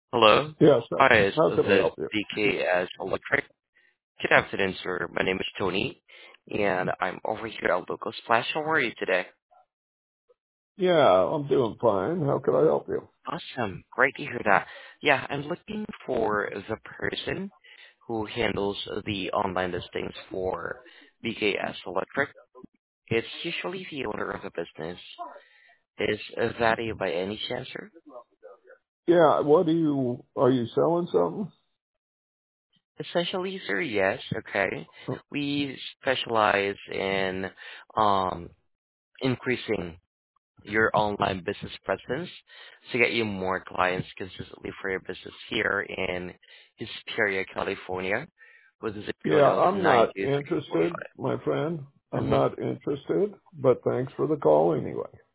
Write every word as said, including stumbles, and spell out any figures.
Hello. Yes. How Hi, this how can I is help you? D K S Electric. Good afternoon, sir. My name is Tony, and I'm over here at Local Splash. How are you today? Yeah, I'm doing fine. How can I help you? Awesome. Great to hear that. Yeah, I'm looking for the person who handles the online listings for D K S Electric. It's usually the owner of the business. Is that you by any chance, sir? Yeah, what do you, are you selling something? Essentially, sir, yes. Okay. We specialize in um increasing your online business presence to get you more clients consistently for your business here in Hesperia, California, with a zip code Yeah, of I'm nine not two six four interested, five. my friend. I'm Mm-hmm. not interested, but thanks for the call anyway.